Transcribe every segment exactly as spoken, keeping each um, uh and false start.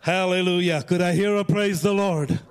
Hallelujah. Could I hear a praise the Lord? Praise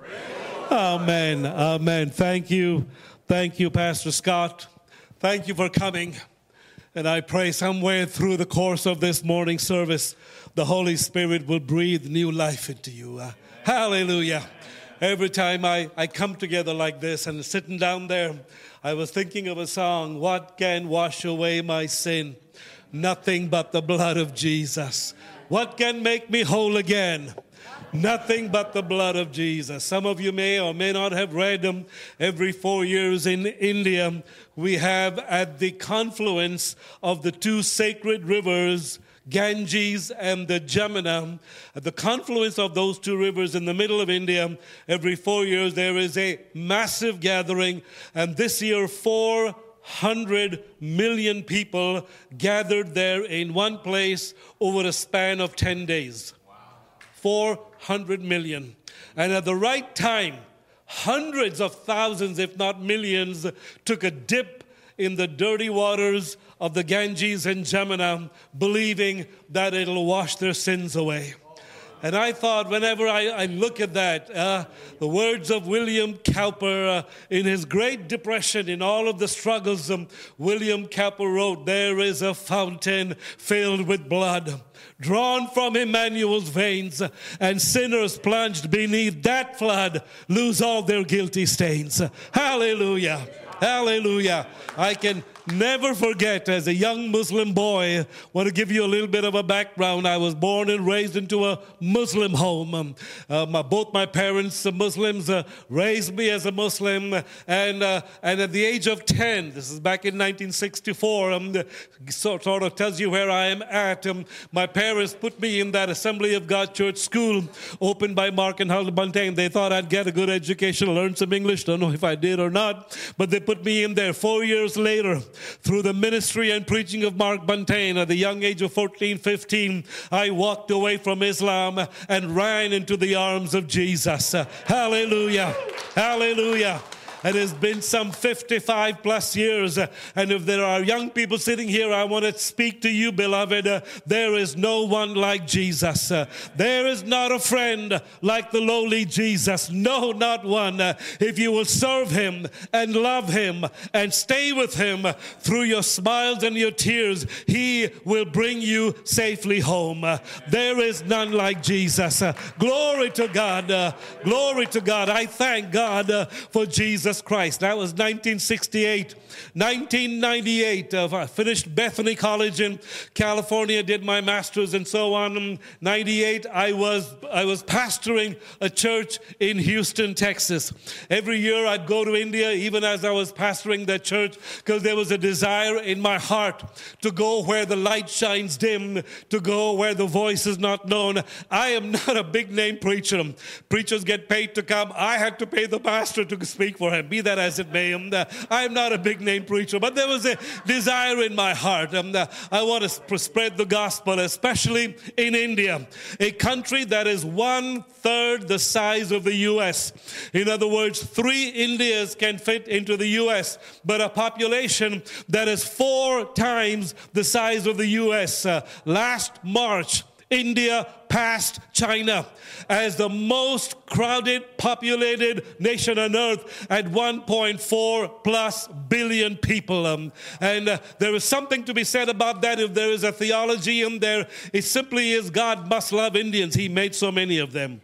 Amen. Amen. Thank you. Thank you, Pastor Scott. Thank you for coming. And I pray somewhere through the course of this morning service, the Holy Spirit will breathe new life into you. Uh, hallelujah. Every time I, I come together like this and sitting down there, I was thinking of a song, what can wash away my sin? Nothing but the blood of Jesus. What can make me whole again? Nothing but the blood of Jesus. Some of you may or may not have read them. Every four years in India, we have at the confluence of the two sacred rivers, Ganges and the Jamuna, at the confluence of those two rivers in the middle of India, every four years there is a massive gathering. And this year, four hundred million people gathered there in one place over a span of ten days. Wow. four hundred million. And at the right time, hundreds of thousands, if not millions, took a dip in the dirty waters of the Ganges and Jamuna, believing that it'll wash their sins away. And I thought, whenever I, I look at that, uh, the words of William Cowper, uh, in his Great Depression, in all of the struggles, um, William Cowper wrote, there is a fountain filled with blood, drawn from Emmanuel's veins, and sinners plunged beneath that flood lose all their guilty stains. Hallelujah. Hallelujah. I can never forget, as a young Muslim boy, I want to give you a little bit of a background. I was born and raised into a Muslim home. Um, uh, my, both my parents, uh, Muslims, uh, raised me as a Muslim. And uh, and at the age of ten, this is back in nineteen sixty-four, um, so, sort of tells you where I am at. Um, my parents put me in that Assembly of God Church school opened by Mark and Harold Buntain. They thought I'd get a good education, learn some English. Don't know if I did or not. But they put me in there. Four years later, through the ministry and preaching of Mark Buntain, at the young age of fourteen, fifteen, I walked away from Islam and ran into the arms of Jesus. Uh, hallelujah. Hallelujah. It has been some fifty-five plus years. Uh, and if there are young people sitting here, I want to speak to you, beloved. Uh, there is no one like Jesus. Uh, there is not a friend like the lowly Jesus. No, not one. Uh, if you will serve him and love him and stay with him through your smiles and your tears, he will bring you safely home. Uh, there is none like Jesus. Uh, glory to God. Uh, glory to God. I thank God uh, for Jesus Christ. That was nineteen sixty-eight. nineteen ninety-eight, uh, I finished Bethany College in California, did my master's and so on. ninety-eight, I was I was pastoring a church in Houston, Texas. Every year I'd go to India, even as I was pastoring that church, because there was a desire in my heart to go where the light shines dim, to go where the voice is not known. I am not a big name preacher. Preachers get paid to come. I had to pay the pastor to speak for him. Be that as it may, um, uh, I'm not a big name preacher, but there was a desire in my heart. Um, uh, I want to spread the gospel, especially in India, a country that is one third the size of the U S. In other words, three Indias can fit into the U S, but a population that is four times the size of the U S. Uh, last March, India passed China as the most crowded, populated nation on earth at one point four plus billion people. Um, and uh, there is something to be said about that. If there is a theology in there, it simply is God must love Indians. He made so many of them.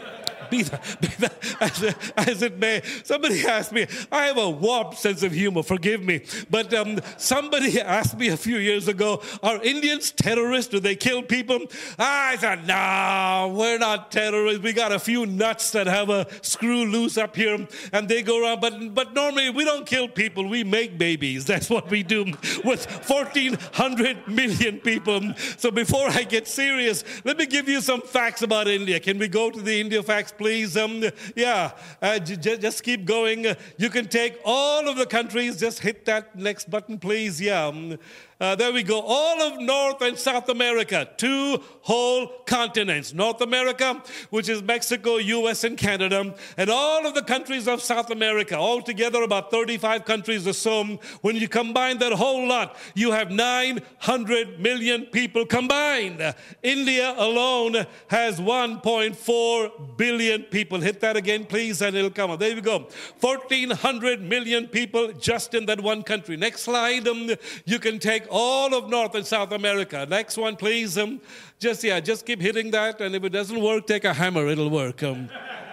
Be that, be that as, it, as it may. Somebody asked me, I have a warped sense of humor, forgive me. But um, somebody asked me a few years ago, are Indians terrorists? Do they kill people? I said, no, we're not terrorists. We got a few nuts that have a screw loose up here and they go around. But, but normally we don't kill people. We make babies. That's what we do with fourteen hundred million people. So before I get serious, let me give you some facts about India. Can we go to the India facts, please? Um, yeah, uh, j- j- just keep going. Uh, you can take all of the countries. Just hit that next button, please. Yeah. Um, Uh, there we go. All of North and South America, two whole continents. North America, which is Mexico, U S, and Canada, and all of the countries of South America, altogether about thirty-five countries or so. When you combine that whole lot, you have nine hundred million people combined. India alone has one point four billion people. Hit that again, please, and it'll come up. There we go. fourteen hundred million people just in that one country. Next slide. Um, you can take all of North and South America. Next one, please. Um, just, yeah, just keep hitting that, and if it doesn't work, take a hammer. It'll work. Um,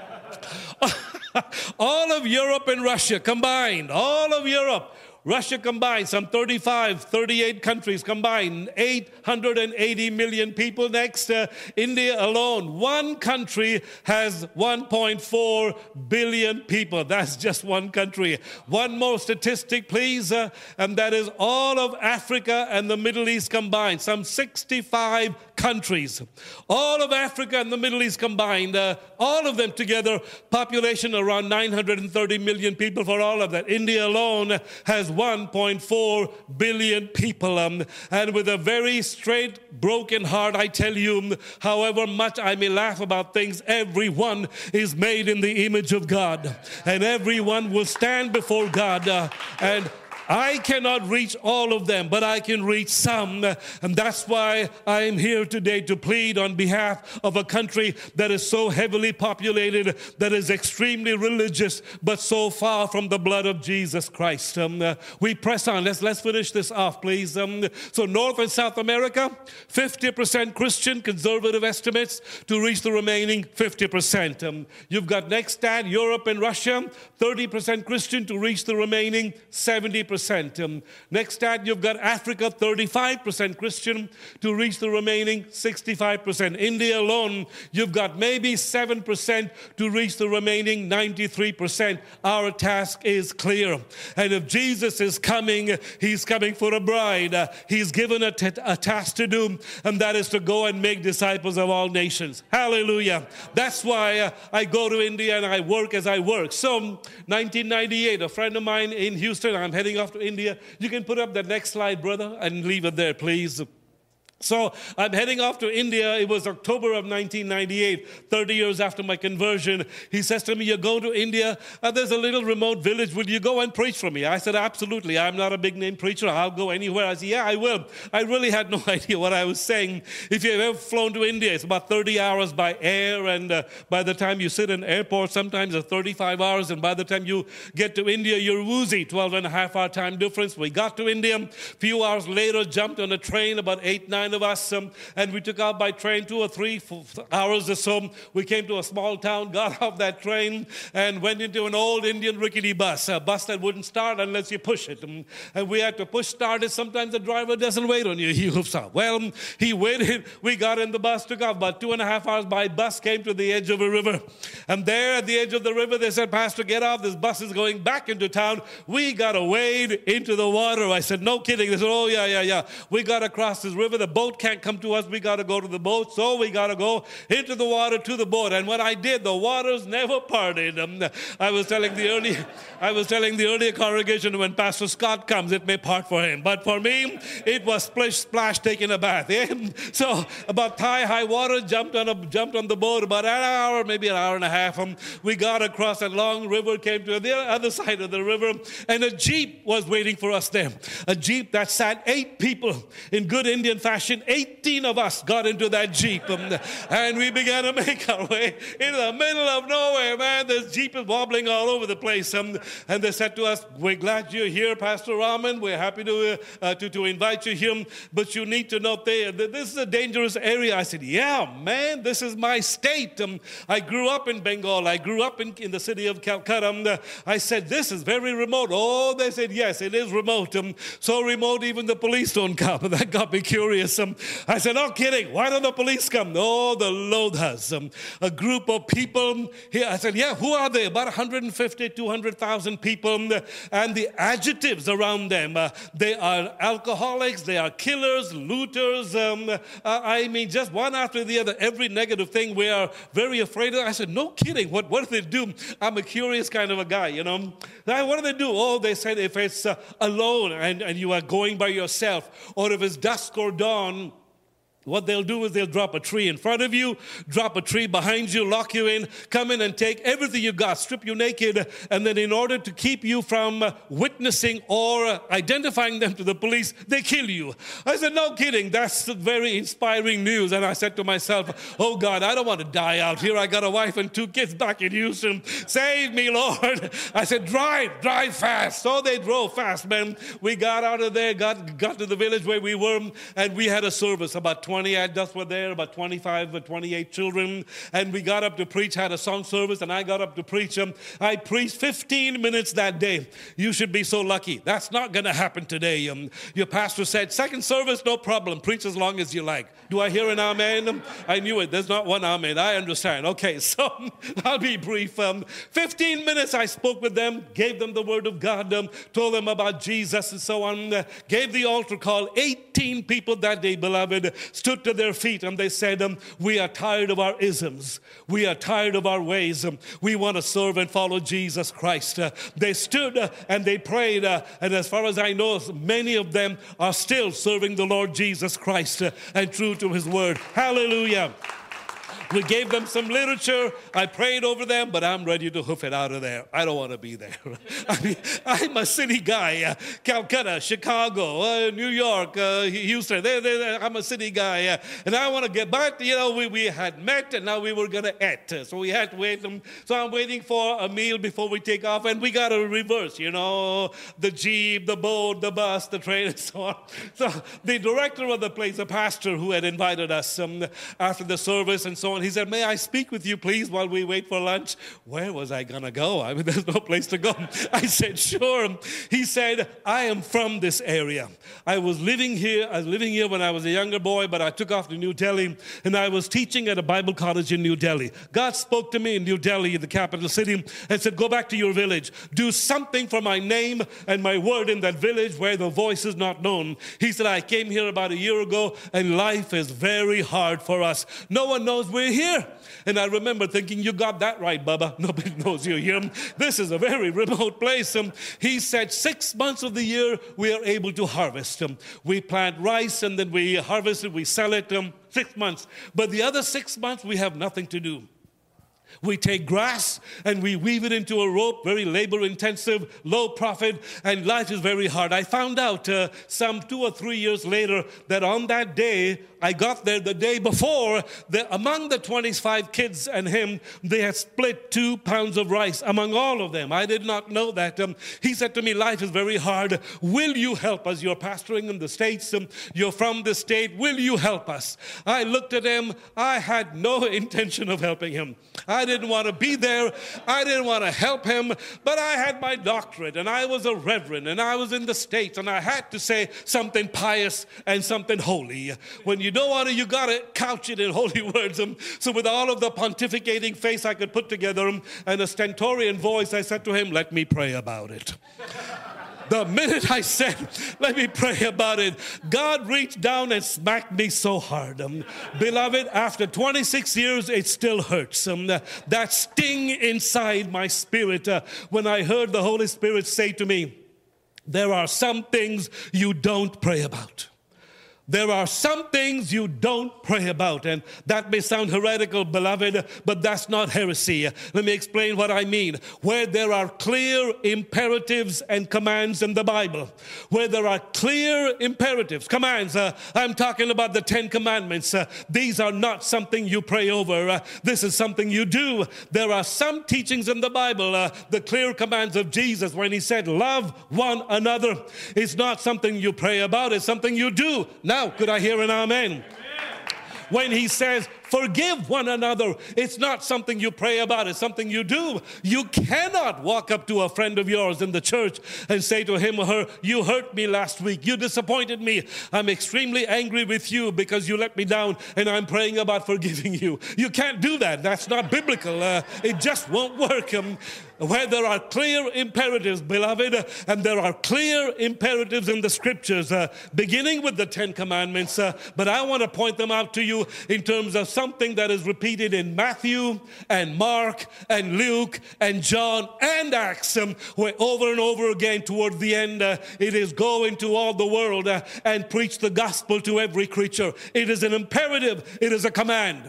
all of Europe and Russia combined. All of Europe. Russia combined, some thirty-five, thirty-eight countries combined, eight hundred eighty million people. Next, uh, India alone, one country has one point four billion people. That's just one country. One more statistic, please, uh, and that is all of Africa and the Middle East combined, some sixty-five countries. All of Africa and the Middle East combined, uh, all of them together, population around nine hundred thirty million people for all of that. India alone has one point four billion people. Um, and with a very straight, broken heart, I tell you, however much I may laugh about things, everyone is made in the image of God. And everyone will stand before God. Uh, and I cannot reach all of them, but I can reach some. And that's why I am here today to plead on behalf of a country that is so heavily populated, that is extremely religious, but so far from the blood of Jesus Christ. Um, uh, we press on. Let's, let's finish this off, please. Um, so North and South America, fifty percent Christian, conservative estimates, to reach the remaining fifty percent. Um, you've got next stat, Europe and Russia, thirty percent Christian to reach the remaining seventy percent. Um, next stat, you've got Africa, thirty-five percent Christian to reach the remaining sixty-five percent. India alone, you've got maybe seven percent to reach the remaining ninety-three percent. Our task is clear. And if Jesus is coming, he's coming for a bride. Uh, he's given a, t- a task to do, and that is to go and make disciples of all nations. Hallelujah. That's why uh, I go to India and I work as I work. So, nineteen ninety-eight, a friend of mine in Houston, I'm heading off to India. You can put up the next slide, brother, and leave it there, please. So I'm heading off to India. It was October of nineteen ninety-eight, thirty years after my conversion. He says to me, you're going to India? Uh, there's a little remote village. Will you go and preach for me? I said, absolutely. I'm not a big-name preacher. I'll go anywhere. I said, yeah, I will. I really had no idea what I was saying. If you've ever flown to India, it's about thirty hours by air, and uh, by the time you sit in an airport, sometimes it's thirty-five hours, and by the time you get to India, you're woozy, twelve and a half hour time difference. We got to India. A few hours later, jumped on a train, about eight, nine of us, um, and we took out by train two or three hours or so. We came to a small town, got off that train, and went into an old Indian rickety bus, a bus that wouldn't start unless you push it. Um, and we had to push start it. Sometimes the driver doesn't wait on you. He hooves up. Well, um, he waited. We got in the bus, took off. About two and a half hours by bus, came to the edge of a river. And there at the edge of the river, they said, Pastor, get off. This bus is going back into town. We got to wade into the water. I said, no kidding. They said, oh, yeah, yeah, yeah. We got to cross this river. The boat can't come to us. We got to go to the boat. So we got to go into the water to the boat. And when I did, the waters never parted. Um, I was telling the early, I was telling the earlier congregation, when Pastor Scott comes, it may part for him. But for me, it was splish, splash, taking a bath. Eh? So about thigh-high water, jumped on a jumped on the boat. About an hour, maybe an hour and a half. Um, we got across that long river, came to the other side of the river, and a Jeep was waiting for us there. A Jeep that sat eight people in good Indian fashion. eighteen of us got into that Jeep, um, and we began to make our way into the middle of nowhere. Man, this Jeep is wobbling all over the place. Um, and they said to us, we're glad you're here, Pastor Raman. We're happy to, uh, to, to invite you here, but you need to know that this is a dangerous area. I said, yeah, man, this is my state. Um, I grew up in Bengal. I grew up in, in the city of Calcutta. Um, I said, this is very remote. Oh, they said, yes, it is remote. Um, so remote, even the police don't come. That got me curious. this. Um, I said, no kidding. Why don't the police come? Oh, the Lord has um, a group of people here. I said, yeah, who are they? About one hundred fifty, two hundred thousand people. And the adjectives around them. Uh, they are alcoholics. They are killers, looters. Um, uh, I mean, just one after the other. Every negative thing we are very afraid of. I said, no kidding. What, what do they do? I'm a curious kind of a guy, you know. Now, what do they do? Oh, they said if it's uh, alone and, and you are going by yourself, or if it's dusk or dawn, what they'll do is they'll drop a tree in front of you, drop a tree behind you, lock you in, come in and take everything you got, strip you naked, and then in order to keep you from uh, witnessing or uh, identifying them to the police, they kill you. I said, no kidding, that's very inspiring news. And I said to myself, oh God, I don't want to die out here. I got a wife and two kids back in Houston. Save me, Lord. I said, drive, drive fast. So they drove fast, man. We got out of there, got, got to the village where we were, and we had a service. About twenty adults were there, about twenty-five or twenty-eight children, and we got up to preach, had a song service, and I got up to preach. Um, I preached fifteen minutes that day. You should be so lucky. That's not going to happen today. Um, your pastor said, second service, no problem. Preach as long as you like. Do I hear an amen? Um, I knew it. There's not one amen. I understand. Okay, so I'll be brief. Um, fifteen minutes I spoke with them, gave them the word of God, um, told them about Jesus and so on, uh, gave the altar call. eighteen people that day, beloved, stood to their feet and they said, um, we are tired of our isms. We are tired of our ways. Um, we want to serve and follow Jesus Christ. Uh, they stood uh, and they prayed. Uh, and as far as I know, many of them are still serving the Lord Jesus Christ uh, and true to his word. Hallelujah. We gave them some literature. I prayed over them, but I'm ready to hoof it out of there. I don't want to be there. I mean, I'm a city guy. Uh, Calcutta, Chicago, uh, New York, uh, Houston. They're, they're, I'm a city guy. Uh, and I want to get back. You know, we, we had met, and now we were going to eat. So we had to wait. Um, so I'm waiting for a meal before we take off. And we got to reverse, you know, the Jeep, the boat, the bus, the train, and so on. So the director of the place, a pastor who had invited us um, after the service and so on, he said, may I speak with you, please, while we wait for lunch? Where was I going to go? I mean, there's no place to go. I said, sure. He said, I am from this area. I was living here. I was living here when I was a younger boy, but I took off to New Delhi, and I was teaching at a Bible college in New Delhi. God spoke to me in New Delhi, the capital city, and said, go back to your village. Do something for my name and my word in that village where the voice is not known. He said, I came here about a year ago, and life is very hard for us. No one knows we're here. And I remember thinking, you got that right, Bubba. Nobody knows you're here. This is a very remote place. Um, he said six months of the year we are able to harvest. Um, we plant rice and then we harvest it, we sell it, um, six months. But the other six months we have nothing to do. We take grass and we weave it into a rope, very labor-intensive, low profit, and life is very hard. I found out uh, some two or three years later that on that day, I got there the day before, that among the twenty-five kids and him, they had split two pounds of rice among all of them. I did not know that. Um, he said to me, life is very hard. Will you help us? You're pastoring in the States. Um, you're from the state. Will you help us? I looked at him. I had no intention of helping him. I didn't want to be there. I didn't want to help him. But I had my doctorate, and I was a reverend, and I was in the States, and I had to say something pious and something holy. When you don't want to, you got to couch it in holy words. Um, so with all of the pontificating face I could put together um, and a stentorian voice, I said to him, let me pray about it. The minute I said, let me pray about it, God reached down and smacked me so hard. Um, beloved, after twenty-six years, it still hurts. Um, that sting inside my spirit uh, when I heard the Holy Spirit say to me, there are some things you don't pray about. There are some things you don't pray about, and that may sound heretical, beloved, but that's not heresy. Let me explain what I mean. Where there are clear imperatives and commands in the Bible, where there are clear imperatives, commands, uh, I'm talking about the Ten Commandments. Uh, these are not something you pray over. Uh, this is something you do. There are some teachings in the Bible, uh, the clear commands of Jesus, when he said, love one another. It's not something you pray about, it's something you do. Now, could I hear an amen? Amen. When he says, Forgive one another. It's not something you pray about. It's something you do. You cannot walk up to a friend of yours in the church and say to him or her, you hurt me last week. You disappointed me. I'm extremely angry with you because you let me down, and I'm praying about forgiving you. You can't do that. That's not biblical. Uh, it just won't work. Um, where there are clear imperatives, beloved, uh, and there are clear imperatives in the scriptures, uh, beginning with the Ten Commandments, uh, but I want to point them out to you in terms of something that is repeated in Matthew and Mark and Luke and John and Acts, um, where over and over again toward the end, uh, it is go into all the world uh, and preach the gospel to every creature. It is an imperative. It is a command.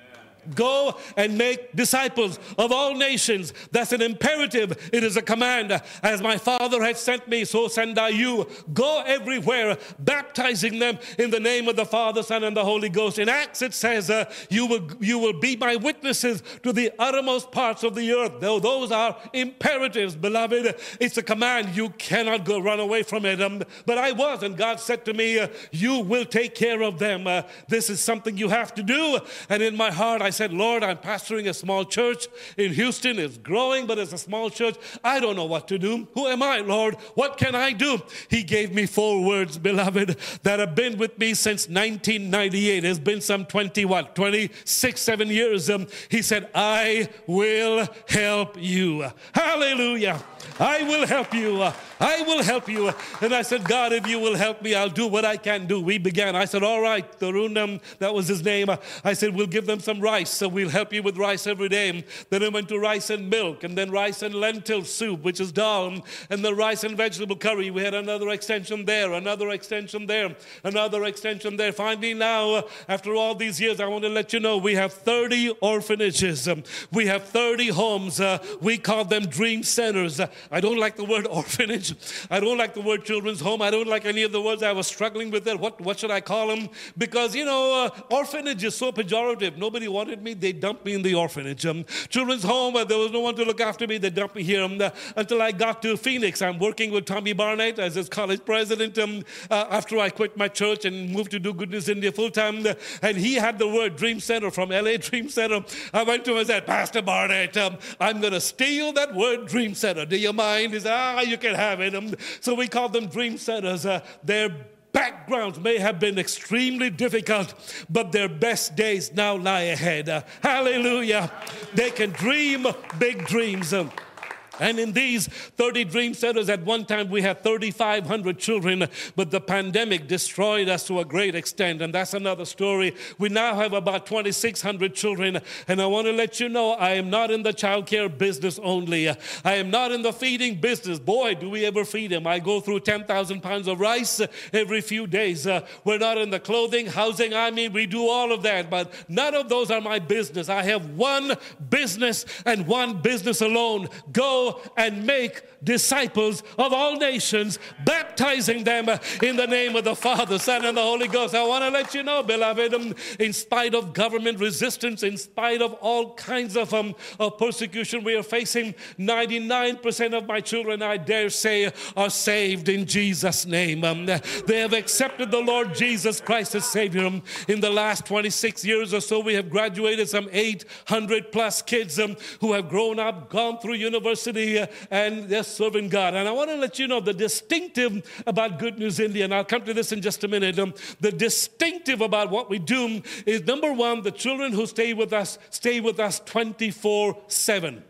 Go and make disciples of all nations. That's an imperative. It is a command. As my Father has sent me, so send I you. Go everywhere, baptizing them in the name of the Father, Son, and the Holy Ghost. In Acts it says, uh, you will you will be my witnesses to the uttermost parts of the earth. Though those are imperatives, beloved. It's a command. You cannot go run away from it. Um, but I was, and God said to me, uh, you will take care of them. Uh, this is something you have to do. And in my heart, I said, Lord, I'm pastoring a small church in Houston. It's growing, but it's a small church. I don't know what to do. Who am I, Lord? What can I do? He gave me four words, beloved, that have been with me since nineteen ninety-eight. It's been some twenty, what, twenty-six, seven years. Um, he said, I will help you. Hallelujah. I will help you. I will help you. And I said, God, if you will help me, I'll do what I can do. We began. I said, all right, Tarun, um, that was his name. I said, we'll give them some rice. So we'll help you with rice every day. Then I went to rice and milk, and then rice and lentil soup, which is dal, and the rice and vegetable curry. We had another extension there, another extension there, another extension there. Finally now, after all these years, I want to let you know we have thirty orphanages. Um, we have thirty homes. Uh, we call them dream centers. Uh, I don't like the word orphanage. I don't like the word children's home. I don't like any of the words. I was struggling with that. What, what should I call them? Because, you know, uh, orphanage is so pejorative. Nobody wanted me. They dumped me in the orphanage. Um, children's home, uh, there was no one to look after me. They dumped me here um, uh, until I got to Phoenix. I'm working with Tommy Barnett as his college president um, uh, after I quit my church and moved to do Good News India full-time. Uh, and he had the word Dream Center from L A Dream Center. I went to him and said, Pastor Barnett, um, I'm going to steal that word Dream Center. Do you mind? He said, ah, you can have it. Um, so we call them Dream Centers. Uh, they're backgrounds may have been extremely difficult, but their best days now lie ahead. Uh, hallelujah. They can dream big dreams. Um, And in these thirty dream centers, at one time we had thirty-five hundred children, but the pandemic destroyed us to a great extent, and that's another story. We now have about twenty-six hundred children, and I want to let you know I am not in the child care business only. I am not in the feeding business. Boy, do we ever feed them. I go through ten thousand pounds of rice every few days. Uh, we're not in the clothing, housing. I mean, we do all of that, but none of those are my business. I have one business and one business alone. Go and make disciples of all nations, baptizing them in the name of the Father, Son, and the Holy Ghost. I want to let you know, beloved, um, in spite of government resistance, in spite of all kinds of, um, of persecution we are facing, ninety-nine percent of my children, I dare say, are saved in Jesus' name. Um, they have accepted the Lord Jesus Christ as Savior. Um, in the last twenty-six years or so, we have graduated some eight hundred plus kids um, who have grown up, gone through university, uh, and they're serving God. And I want to let you know the distinctive about Good News India, and I'll come to this in just a minute. Um, the distinctive about what we do is, number one, the children who stay with us stay with us twenty-four seven.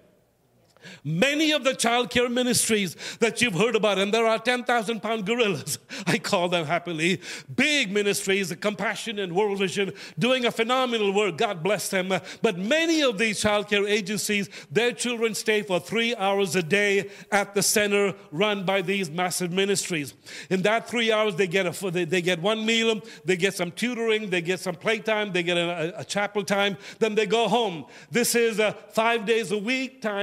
Many of the child care ministries that you've heard about, and there are ten thousand pound gorillas, I call them happily, big ministries, Compassion and World Vision, doing a phenomenal work. God bless them. But many of these child care agencies, their children stay for three hours a day at the center run by these massive ministries. In that three hours, they get a, they, they get one meal, they get some tutoring, they get some playtime, they get a, a chapel time, then they go home. This is uh, five days a week times about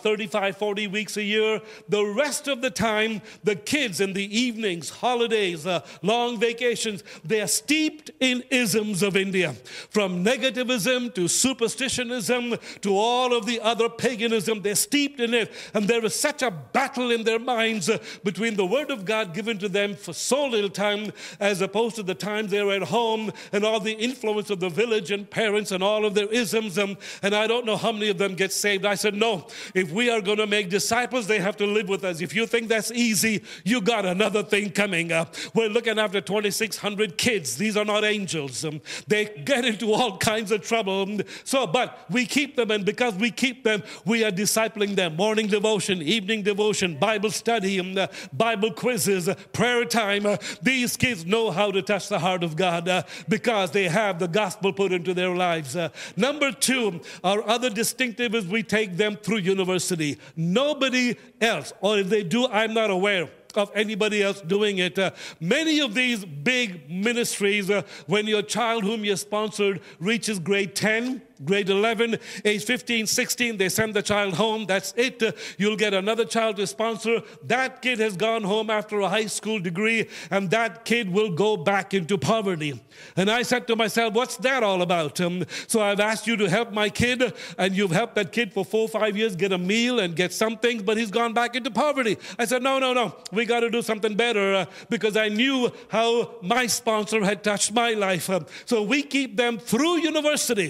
thirty-five, forty weeks a year. The rest of the time, the kids in the evenings, holidays, uh, long vacations, they are steeped in isms of India. From negativism to superstitionism to all of the other paganism, they're steeped in it. And there is such a battle in their minds uh, between the Word of God given to them for so little time as opposed to the time they're at home and all the influence of the village and parents and all of their isms. Um, and I don't know how many of them get saved. I said, no, if we are going to make disciples, they have to live with us. If you think that's easy, you got another thing coming up. We're looking after twenty-six hundred kids. These are not angels. Um, they get into all kinds of trouble. Um, so, but we keep them, and because we keep them, we are discipling them. Morning devotion, evening devotion, Bible study, um, uh, Bible quizzes, uh, prayer time. Uh, these kids know how to touch the heart of God uh, because they have the gospel put into their lives. Uh, number two, our other distinctive is we take them through university. Nobody else, or if they do, I'm not aware of anybody else doing it. Uh, many of these big ministries, uh, when your child whom you sponsored reaches grade ten, grade eleven, age fifteen, sixteen, they send the child home. That's it. Uh, you'll get another child to sponsor. That kid has gone home after a high school degree, and that kid will go back into poverty. And I said to myself, what's that all about? Um, so I've asked you to help my kid, and you've helped that kid for four, five years get a meal and get some things, but he's gone back into poverty. I said, no, no, no. We got to do something better uh, because I knew how my sponsor had touched my life. Uh, so we keep them through university.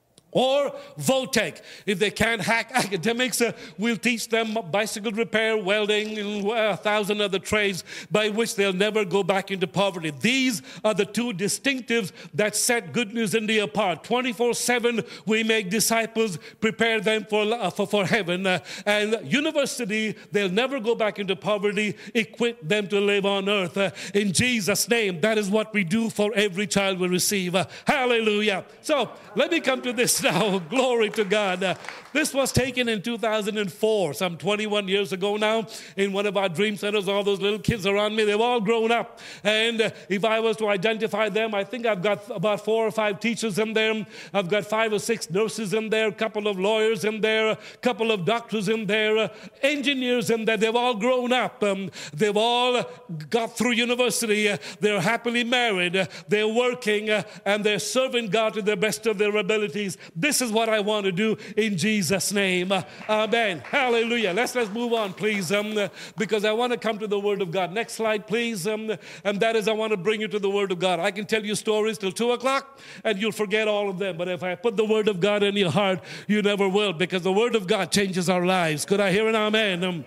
Or Votech. If they can't hack academics, uh, we'll teach them bicycle repair, welding, and uh, a thousand other trades by which they'll never go back into poverty. These are the two distinctives that set Good News India apart. twenty-four seven, we make disciples, prepare them for, uh, for, for heaven. Uh, and university, they'll never go back into poverty, equip them to live on earth. Uh, in Jesus' name, that is what we do for every child we receive. Uh, hallelujah. So let me come to this now. Glory to God. Uh, this was taken in two thousand four, some twenty-one years ago now, in one of our dream centers. All those little kids around me, they've all grown up. And uh, if I was to identify them, I think I've got about four or five teachers in there. I've got five or six nurses in there, a couple of lawyers in there, a couple of doctors in there, uh, engineers in there. They've all grown up. Um, they've all got through university. Uh, they're happily married. Uh, they're working, uh, and they're serving God to the best of their abilities. This is what I want to do in Jesus' name. Uh, amen. Hallelujah. Let's let's move on, please, um, uh, because I want to come to the Word of God. Next slide, please. Um, and that is, I want to bring you to the Word of God. I can tell you stories till two o'clock, and you'll forget all of them. But if I put the Word of God in your heart, you never will, because the Word of God changes our lives. Could I hear an amen? Um,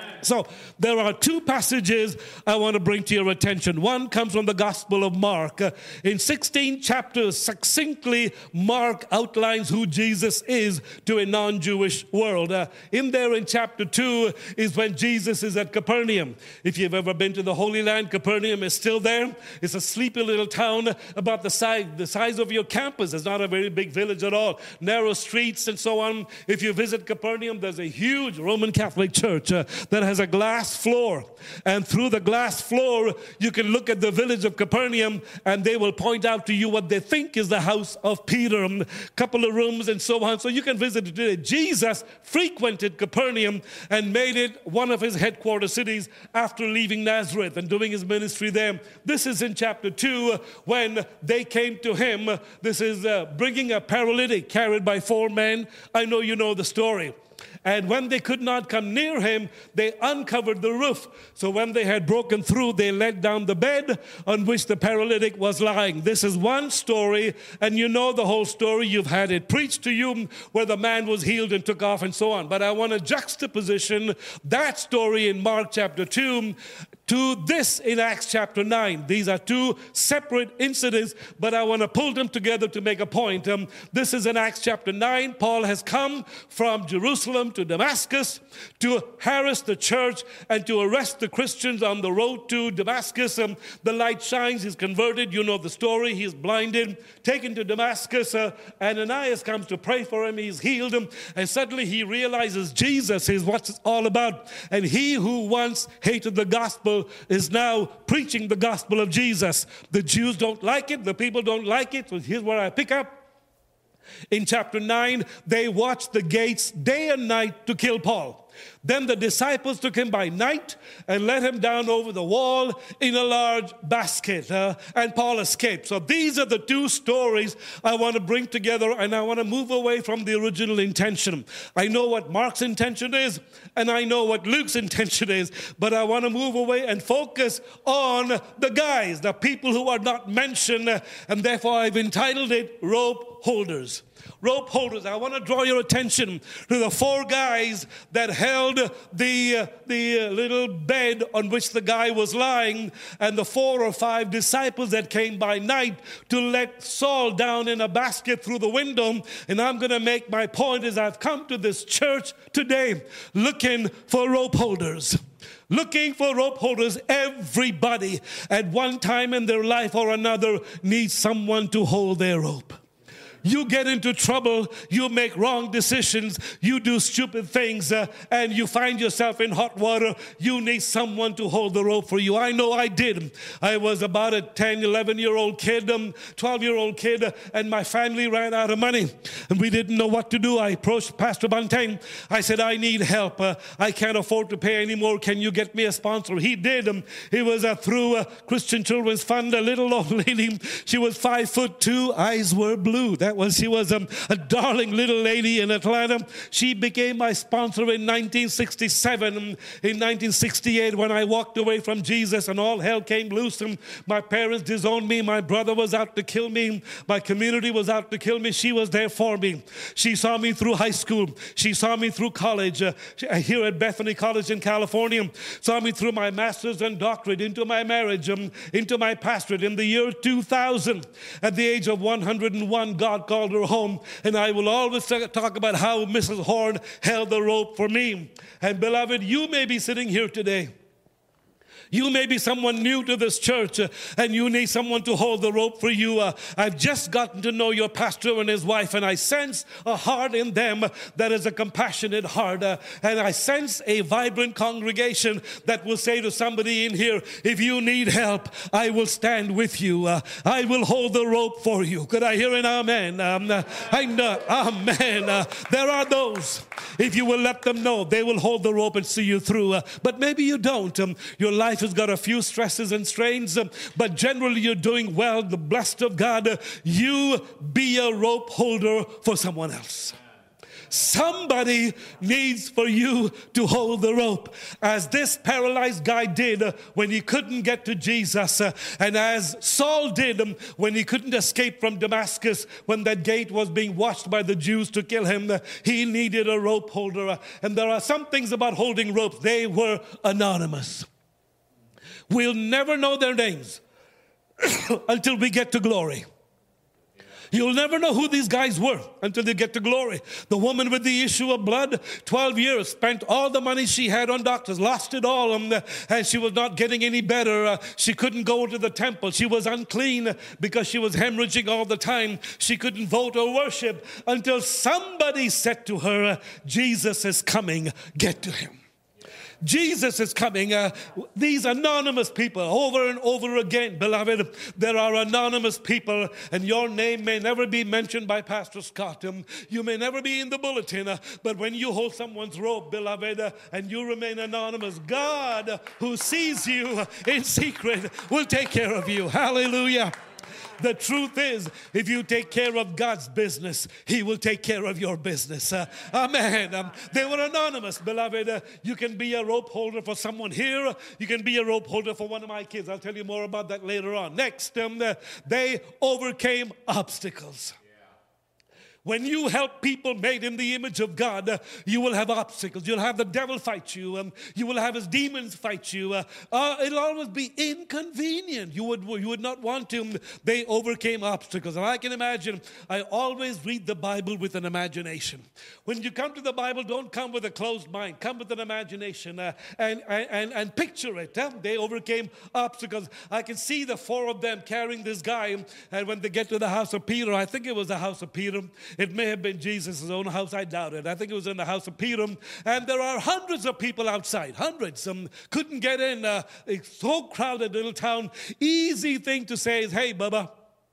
So there are two passages I want to bring to your attention. One comes from the Gospel of Mark. Uh, in sixteen chapters, succinctly, Mark outlines who Jesus is to a non-Jewish world. Uh, in there in chapter two is when Jesus is at Capernaum. If you've ever been to the Holy Land, Capernaum is still there. It's a sleepy little town about the size, the size of your campus. It's not a very big village at all. Narrow streets and so on. If you visit Capernaum, there's a huge Roman Catholic church uh, that has a glass floor, and through the glass floor you can look at the village of Capernaum, and they will point out to you what they think is the house of Peter, a couple of rooms and so on, so you can visit it today. Jesus frequented Capernaum and made it one of his headquarter cities after leaving Nazareth and doing his ministry there. This is in chapter two when they came to him. This is uh, bringing a paralytic carried by four men. I know you know the story. And when they could not come near him, they uncovered the roof. So when they had broken through, they let down the bed on which the paralytic was lying. This is one story, and you know the whole story. You've had it preached to you where the man was healed and took off and so on. But I want to juxtaposition that story in Mark chapter two to this in Acts chapter nine. These are two separate incidents, but I want to pull them together to make a point. Um, this is in Acts chapter nine. Paul has come from Jerusalem to Damascus to harass the church and to arrest the Christians on the road to Damascus. Um, the light shines, he's converted. You know the story. He's blinded, taken to Damascus. Uh, Ananias comes to pray for him. He's healed him. And suddenly he realizes Jesus is what it's all about. And he who once hated the gospel is now preaching the gospel of Jesus. The Jews don't like it. The people don't like it. So here's where I pick up. In chapter nine, they watched the gates day and night to kill Paul. Then the disciples took him by night and let him down over the wall in a large basket, uh, and Paul escaped. So these are the two stories I want to bring together, and I want to move away from the original intention. I know what Mark's intention is, and I know what Luke's intention is, but I want to move away and focus on the guys, the people who are not mentioned, uh, and therefore I've entitled it Rope Holders. Rope holders. I want to draw your attention to the four guys that held the, uh, the little bed on which the guy was lying, and the four or five disciples that came by night to let Saul down in a basket through the window. And I'm going to make my point is I've come to this church today looking for rope holders. Looking for rope holders. Everybody at one time in their life or another needs someone to hold their rope. You get into trouble, you make wrong decisions, you do stupid things, uh, and you find yourself in hot water. You need someone to hold the rope for you. I know I did. I was about a ten, eleven-year-old kid, um, twelve-year-old kid, uh, and my family ran out of money, and we didn't know what to do. I approached Pastor Bunting. I said, I need help. Uh, I can't afford to pay anymore. Can you get me a sponsor? He did. Um, it was uh, through uh, Christian Children's Fund, a little old lady. She was five foot two, eyes were blue. That was she was um, a darling little lady in Atlanta. She became my sponsor in nineteen sixty-seven. In nineteen sixty-eight, when I walked away from Jesus and all hell came loose, and my parents disowned me. My brother was out to kill me. My community was out to kill me. She was there for me. She saw me through high school. She saw me through college uh, here at Bethany College in California. Saw me through my master's and doctorate, into my marriage, um, into my pastorate. In the year two thousand, at the age of one hundred and one, God called her home, and I will always talk about how Missus Horn held the rope for me. And beloved, you may be sitting here today. You may be someone new to this church, uh, and you need someone to hold the rope for you. Uh, I've just gotten to know your pastor and his wife, and I sense a heart in them that is a compassionate heart. Uh, and I sense a vibrant congregation that will say to somebody in here, if you need help, I will stand with you. Uh, I will hold the rope for you. Could I hear an amen? Um, uh, I know, amen. Uh, there are those, if you will let them know, they will hold the rope and see you through. Uh, but maybe you don't. Um, your life has got a few stresses and strains, uh, but generally you're doing well, the blessed of God. Uh, you be a rope holder for someone else. Somebody needs for you to hold the rope, as this paralyzed guy did uh, when he couldn't get to Jesus, uh, and as Saul did um, when he couldn't escape from Damascus, when that gate was being watched by the Jews to kill him. Uh, he needed a rope holder, uh, and there are some things about holding ropes. They were anonymous. We'll never know their names until we get to glory. You'll never know who these guys were until they get to glory. The woman with the issue of blood, twelve years, spent all the money she had on doctors, lost it all, um, and she was not getting any better. Uh, she couldn't go to the temple. She was unclean because she was hemorrhaging all the time. She couldn't vote or worship until somebody said to her, Jesus is coming, get to him. Jesus is coming. Uh, these anonymous people, over and over again, beloved, there are anonymous people, and your name may never be mentioned by Pastor Scott. Um, you may never be in the bulletin, uh, but when you hold someone's rope, beloved, uh, and you remain anonymous, God, uh, who sees you in secret, will take care of you. Hallelujah. The truth is, if you take care of God's business, He will take care of your business. Uh, amen. Um, they were anonymous, beloved. Uh, you can be a rope holder for someone here. You can be a rope holder for one of my kids. I'll tell you more about that later on. Next, um, uh, they overcame obstacles. When you help people made in the image of God, uh, you will have obstacles. You'll have the devil fight you. Um, you will have his demons fight you. Uh, uh, it'll always be inconvenient. You would, you would not want to. They overcame obstacles. And I can imagine, I always read the Bible with an imagination. When you come to the Bible, don't come with a closed mind. Come with an imagination uh, and, and, and picture it. Uh, they overcame obstacles. I can see the four of them carrying this guy. And when they get to the house of Peter, I think it was the house of Peter. It may have been Jesus' own house. I doubt it. I think it was in the house of Peter. And there are hundreds of people outside. Hundreds. Um, couldn't get in. Uh, it's so crowded little town. Easy thing to say is, hey, Bubba,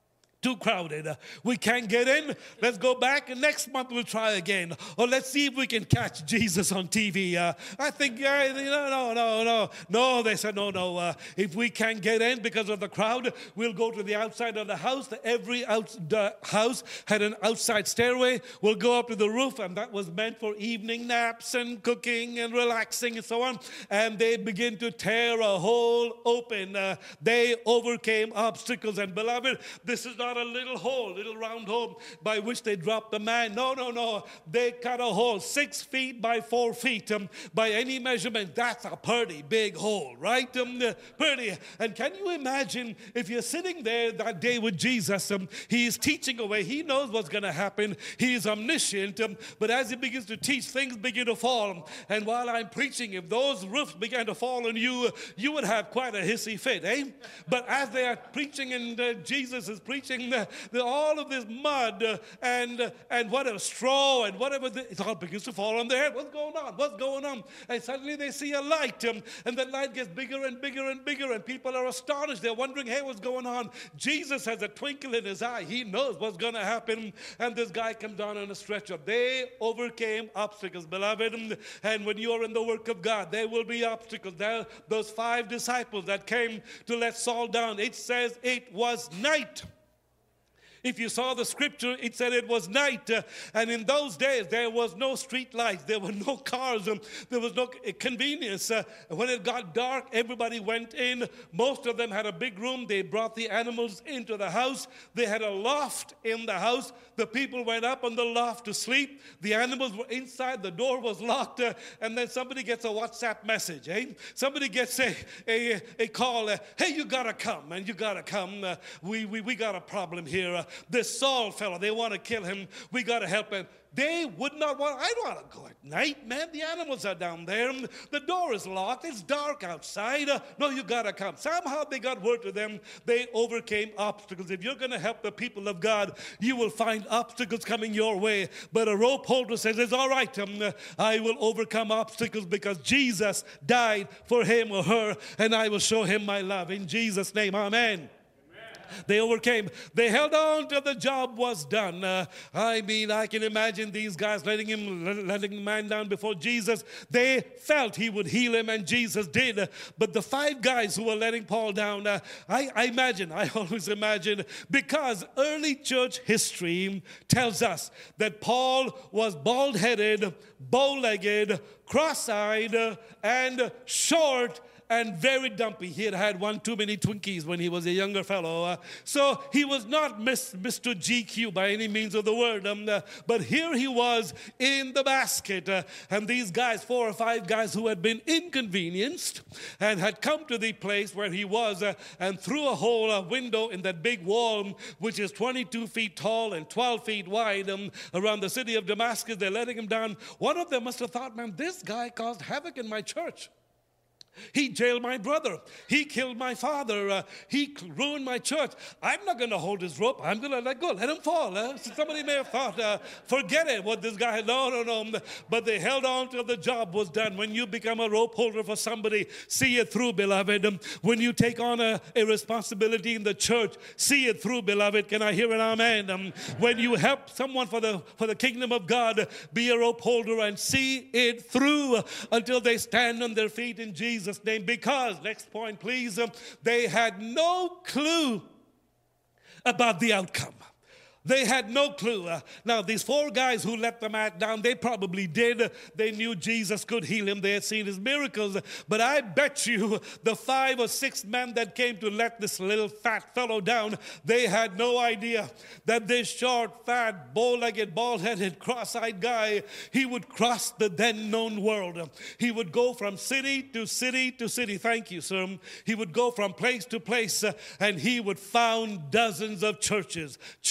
too crowded. Uh, we can't get in. Let's go back, and next month we'll try again. Or let's see if we can catch Jesus on T V. Uh, I think, uh, no, no, no, no. No, they said, no, no. Uh, if we can't get in because of the crowd, we'll go to the outside of the house. Every out, the house had an outside stairway. We'll go up to the roof, and that was meant for evening naps and cooking and relaxing and so on. And they begin to tear a hole open. Uh, they overcame obstacles. And beloved, this is not a little hole, little round hole by which they dropped the man. No, no, no. They cut a hole six feet by four feet. Um, by any measurement, that's a pretty big hole, right? Um, uh, pretty. And can you imagine if you're sitting there that day with Jesus? Um, he is teaching away. He knows what's going to happen. He is omniscient. Um, but as he begins to teach, things begin to fall. And while I'm preaching, if those roofs began to fall on you, you would have quite a hissy fit, eh? But as they are preaching and uh, Jesus is preaching, the, the, all of this mud uh, and uh, and whatever straw and whatever, the, it all begins to fall on their head. What's going on? What's going on? And suddenly they see a light, um, and the light gets bigger and bigger and bigger, and people are astonished. They're wondering, hey, what's going on? Jesus has a twinkle in his eye. He knows what's going to happen. And this guy comes down on a stretcher. They overcame obstacles, beloved. And when you're in the work of God, there will be obstacles. There, those five disciples that came to let Saul down, it says it was night. If you saw the scripture, it said it was night. Uh, and in those days, there was no street lights. There were no cars. Um, there was no convenience. Uh, when it got dark, everybody went in. Most of them had a big room. They brought the animals into the house. They had a loft in the house. The people went up on the loft to sleep. The animals were inside. The door was locked. Uh, and then somebody gets a WhatsApp message. Eh? Somebody gets a, a, a call. Uh, hey, you got to come. And you got to come. Uh, we, we, we got a problem here. Uh, This Saul fellow, they want to kill him. We got to help him. They would not want, I don't want to go at night, man. The animals are down there. The door is locked. It's dark outside. Uh, no, you got to come. Somehow they got word to them. They overcame obstacles. If you're going to help the people of God, you will find obstacles coming your way. But a rope holder says, it's all right. Um, I will overcome obstacles because Jesus died for him or her, and I will show him my love. In Jesus' name, amen. They overcame. They held on till the job was done. Uh, I mean, I can imagine these guys letting him, letting the man down before Jesus. They felt he would heal him, and Jesus did. Uh, but the five guys who were letting Paul down, uh, I, I imagine, I always imagine, because early church history tells us that Paul was bald-headed, bow-legged, cross-eyed, uh, and short, and very dumpy. He had had one too many Twinkies when he was a younger fellow. Uh, so he was not Mister G Q by any means of the word. Um, uh, but here he was in the basket. Uh, and these guys, four or five guys who had been inconvenienced and had come to the place where he was uh, and through a hole, a window in that big wall, which is twenty-two feet tall and twelve feet wide um, around the city of Damascus, they're letting him down. One of them must have thought, man, this guy caused havoc in my church. He jailed my brother. He killed my father. Uh, he ruined my church. I'm not going to hold his rope. I'm going to let go. Let him fall. Uh. So somebody may have thought, uh, forget it, what this guy had. No, no, no. But they held on till the job was done. When you become a rope holder for somebody, see it through, beloved. Um, when you take on a, a responsibility in the church, see it through, beloved. Can I hear an amen? Um, when you help someone for the, for the kingdom of God, be a rope holder and see it through until they stand on their feet in Jesus' name, because, next point please, um, they had no clue about the outcome. They had no clue. Uh, now, these four guys who let the man down, they probably did. They knew Jesus could heal him. They had seen his miracles. But I bet you the five or six men that came to let this little fat fellow down, they had no idea that this short, fat, bow-legged, bald-headed, cross-eyed guy, he would cross the then-known world. He would go from city to city to city. Thank you, sir. He would go from place to place, uh, and he would found dozens of churches. Church,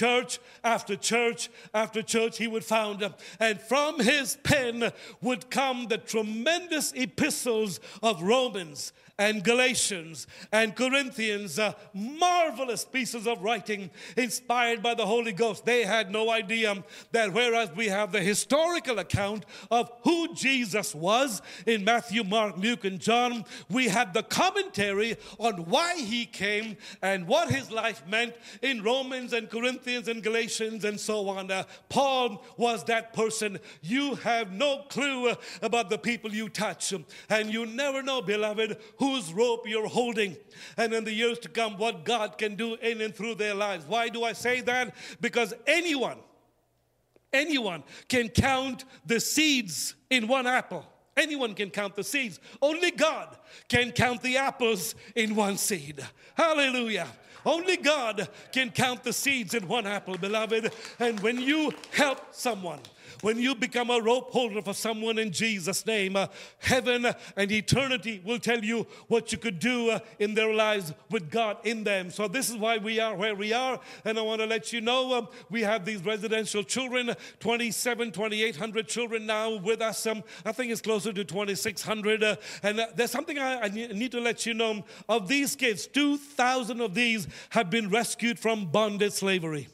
after church after church he would found. And from his pen would come the tremendous epistles of Romans and Galatians and Corinthians, uh, marvelous pieces of writing inspired by the Holy Ghost. They had no idea that whereas we have the historical account of who Jesus was in Matthew, Mark, Luke, and John, we had the commentary on why he came and what his life meant in Romans and Corinthians and Galatians and so on. Uh, Paul was that person. You have no clue uh, about the people you touch, and you never know, beloved, whose rope you're holding, and in the years to come, what God can do in and through their lives. Why do I say that? Because anyone, anyone can count the seeds in one apple. Anyone can count the seeds. Only God can count the apples in one seed. Hallelujah. Only God can count the seeds in one apple, beloved. And when you help someone, when you become a rope holder for someone in Jesus' name, uh, heaven and eternity will tell you what you could do uh, in their lives with God in them. So this is why we are where we are. And I want to let you know, um, we have these residential children, twenty-seven, twenty-eight hundred children now with us. Um, I think it's closer to twenty-six hundred. Uh, and uh, there's something I, I need to let you know. Of these kids, two thousand of these have been rescued from bondage slavery.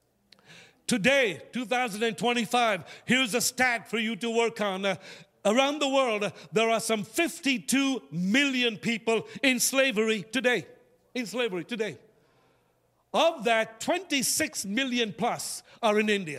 Today, two thousand twenty-five, here's a stat for you to work on. Uh, around the world, uh, there are some fifty-two million people in slavery today. In slavery today. Of that, twenty-six million plus are in India.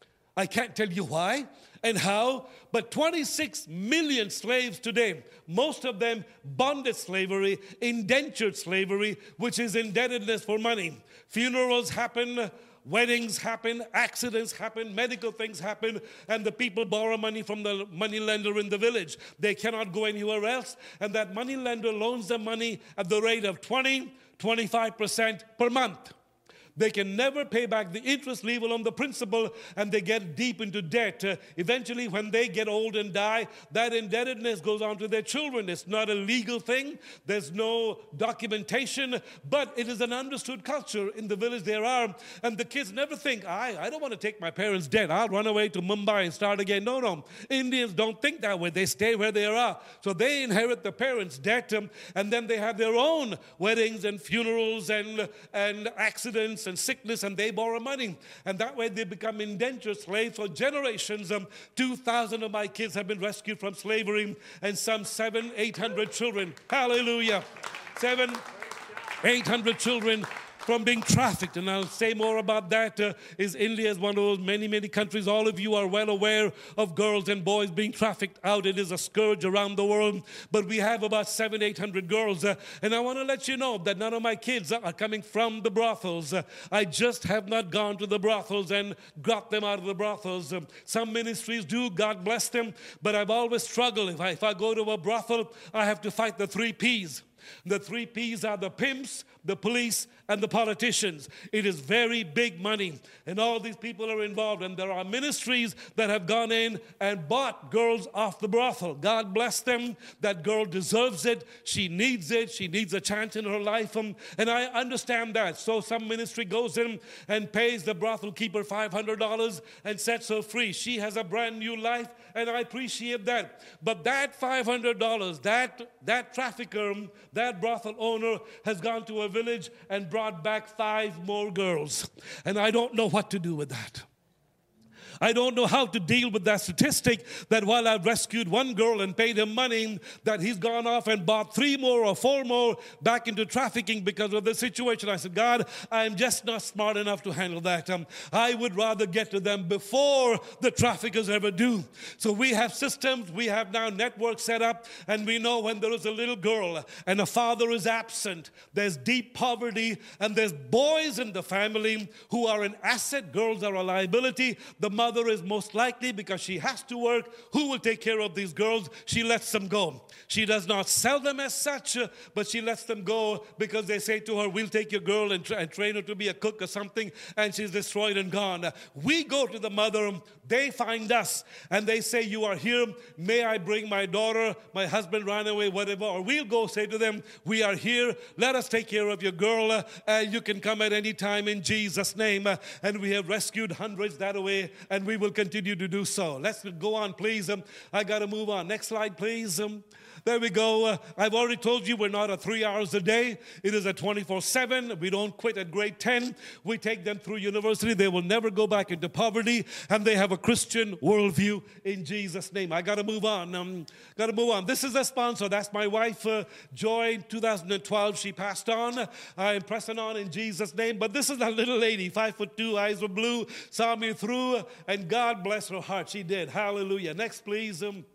I can't tell you why and how, but twenty-six million slaves today, most of them bonded slavery, indentured slavery, which is indebtedness for money. Funerals happen, weddings happen, accidents happen, medical things happen, and the people borrow money from the money lender in the village. They cannot go anywhere else, and that money lender loans them money at the rate of twenty, twenty-five percent per month. They can never pay back the interest level on the principal, and they get deep into debt. Uh, eventually, when they get old and die, that indebtedness goes on to their children. It's not a legal thing. There's no documentation, but it is an understood culture in the village there are. And the kids never think, I, I don't want to take my parents' debt. I'll run away to Mumbai and start again. No, no. Indians don't think that way. They stay where they are. So they inherit the parents' debt, um, and then they have their own weddings and funerals and, and accidents and sickness, and they borrow money, and that way they become indentured slaves for generations. Um, two thousand of my kids have been rescued from slavery, and some seven, eight hundred children. Hallelujah! Seven, eight hundred children from being trafficked. And I'll say more about that. Uh, is India is one of those many, many countries. All of you are well aware of girls and boys being trafficked out. It is a scourge around the world. But we have about seven, eight hundred girls. Uh, and I want to let you know that none of my kids are coming from the brothels. Uh, I just have not gone to the brothels and got them out of the brothels. Um, some ministries do, God bless them. But I've always struggled. If I, if I go to a brothel, I have to fight the three P's. The three P's are the pimps, the police, and the politicians. It is very big money, and all these people are involved, and there are ministries that have gone in and bought girls off the brothel. God bless them. That girl deserves it. She needs it. She needs a chance in her life, um, and I understand that. So some ministry goes in and pays the brothel keeper five hundred dollars and sets her free. She has a brand new life, and I appreciate that. But that five hundred dollars, that, that trafficker, that brothel owner has gone to a village and brought back five more girls. And I don't know what to do with that. I don't know how to deal with that statistic that while I've rescued one girl and paid him money, that he's gone off and bought three more or four more back into trafficking because of the situation. I said, God, I'm just not smart enough to handle that. Um, I would rather get to them before the traffickers ever do. So we have systems, we have now networks set up, and we know when there is a little girl and a father is absent, there's deep poverty, and there's boys in the family who are an asset. Girls are a liability. The mother mother is most likely, because she has to work, who will take care of these girls? She lets them go. She does not sell them as such, uh, but she lets them go because they say to her, we'll take your girl and, tra- and train her to be a cook or something, and she's destroyed and gone. Uh, we go to the mother, they find us, and they say, you are here, may I bring my daughter, my husband ran away, whatever, or we'll go say to them, we are here, let us take care of your girl, uh, and you can come at any time in Jesus' name. Uh, and we have rescued hundreds that way, and we will continue to do so. Let's go on, please. Um, I got to move on. Next slide, please. Um, There we go. Uh, I've already told you we're not a three hours a day. It is a twenty-four seven. We don't quit at grade ten. We take them through university. They will never go back into poverty, and they have a Christian worldview in Jesus' name. I got to move on. Um, got to move on. This is a sponsor. That's my wife, uh, Joy. two thousand twelve, she passed on. I am pressing on in Jesus' name. But this is a little lady, five foot two, eyes were blue, saw me through, and God bless her heart. She did. Hallelujah. Next, please. Um,